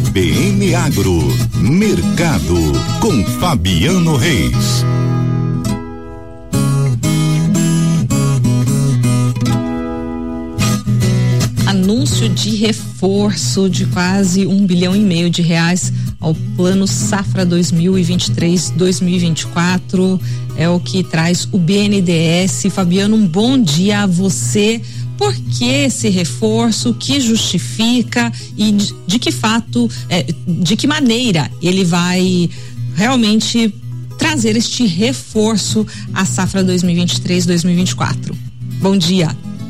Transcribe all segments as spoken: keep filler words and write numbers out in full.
B N Agro, Mercado, com Fabiano Reis. Anúncio de reforço de quase um bilhão e meio de reais ao Plano Safra dois mil e vinte e três, dois mil e vinte e quatro é o que traz o B N D E S. Fabiano, um bom dia a você. Por que esse reforço, que justifica e de, de que fato, é, de que maneira ele vai realmente trazer este reforço à safra dois mil e vinte e três, dois mil e vinte e quatro? Bom dia.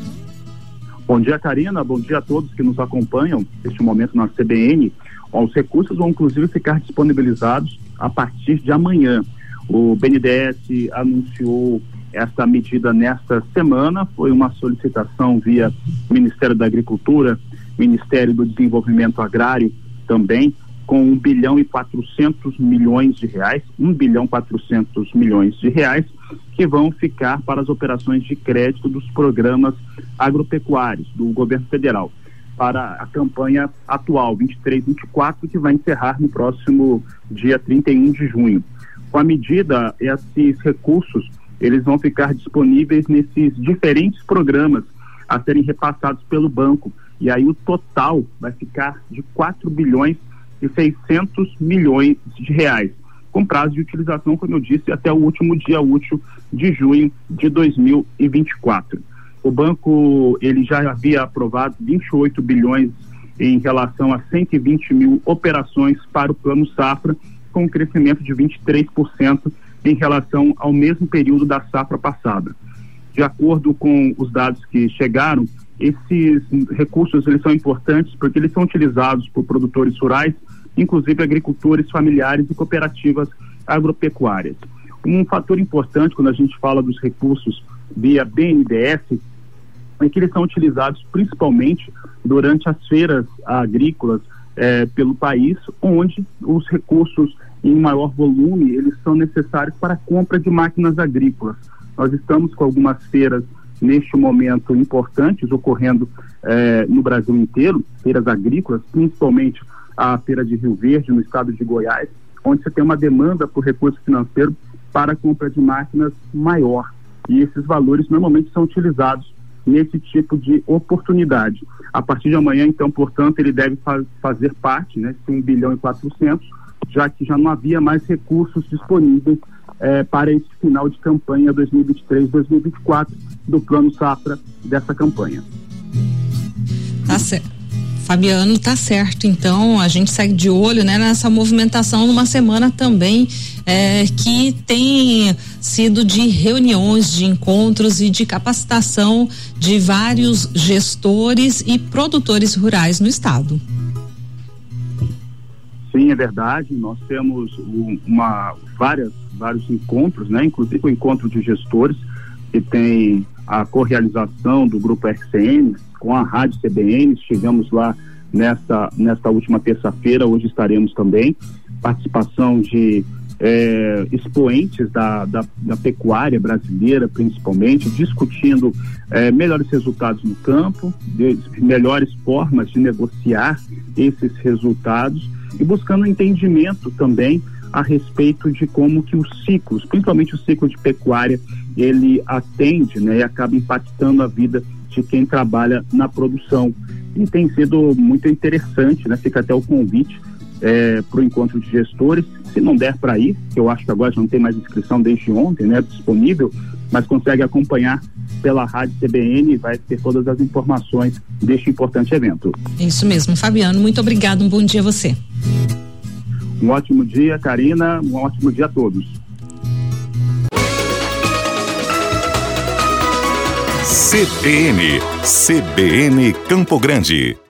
Bom dia, Karina. Bom dia a todos que nos acompanham neste momento na C B N. Os recursos vão inclusive ficar disponibilizados a partir de amanhã. O B N D E S anunciou esta medida nesta semana. Foi uma solicitação via Ministério da Agricultura, Ministério do Desenvolvimento Agrário também, com um bilhão e quatrocentos milhões de reais, um bilhão quatrocentos milhões de reais, que vão ficar para as operações de crédito dos programas agropecuários do governo federal, para a campanha atual, vinte e três, vinte e quatro, que vai encerrar no próximo dia trinta e um de junho. Com a medida, esses recursos, eles vão ficar disponíveis nesses diferentes programas a serem repassados pelo banco, e aí o total vai ficar de quatro bilhões e seiscentos milhões de reais, com prazo de utilização, como eu disse, até o último dia útil de junho de dois mil e vinte e quatro. O banco, ele já havia aprovado vinte e oito bilhões em relação a cento e vinte mil operações para o Plano Safra, com um crescimento de vinte e três por cento em relação ao mesmo período da safra passada. De acordo com os dados que chegaram, esses recursos, eles são importantes porque eles são utilizados por produtores rurais, inclusive agricultores familiares e cooperativas agropecuárias. Um fator importante quando a gente fala dos recursos via B N D E S é que eles são utilizados principalmente durante as feiras agrícolas eh, pelo país, onde os recursos em maior volume, eles são necessários para a compra de máquinas agrícolas. Nós estamos com algumas feiras neste momento importantes ocorrendo eh, no Brasil inteiro, feiras agrícolas, principalmente a feira de Rio Verde, no estado de Goiás, onde você tem uma demanda por recurso financeiro para a compra de máquinas maior. E esses valores normalmente são utilizados nesse tipo de oportunidade. A partir de amanhã, então, portanto, ele deve fa- fazer parte, né, de um bilhão e quatrocentos, já que já não havia mais recursos disponíveis eh, para esse final de campanha dois mil e vinte e três, dois mil e vinte e quatro do Plano Safra dessa campanha. Tá certo. Fabiano, tá certo, então a gente segue de olho, né, nessa movimentação numa semana também é, que tem sido de reuniões, de encontros e de capacitação de vários gestores e produtores rurais no estado. Sim, é verdade, nós temos uma, várias, vários encontros, né, inclusive o encontro de gestores, que tem a correalização do Grupo R C N com a Rádio C B N. Estivemos lá nesta, nesta última terça-feira, hoje estaremos também, participação de eh, expoentes da, da, da pecuária brasileira, principalmente, discutindo eh, melhores resultados no campo, de, melhores formas de negociar esses resultados e buscando entendimento também a respeito de como que os ciclos, principalmente o ciclo de pecuária, ele atende, né, e acaba impactando a vida de quem trabalha na produção. E tem sido muito interessante, né? Fica até o convite é, para o encontro de gestores. Se não der para ir, que eu acho que agora já não tem mais inscrição desde ontem, né, disponível, mas consegue acompanhar pela Rádio C B N e vai ter todas as informações deste importante evento. Isso mesmo, Fabiano, muito obrigado, um bom dia a você. Um ótimo dia, Karina, um ótimo dia a todos. C B N, C B N Campo Grande.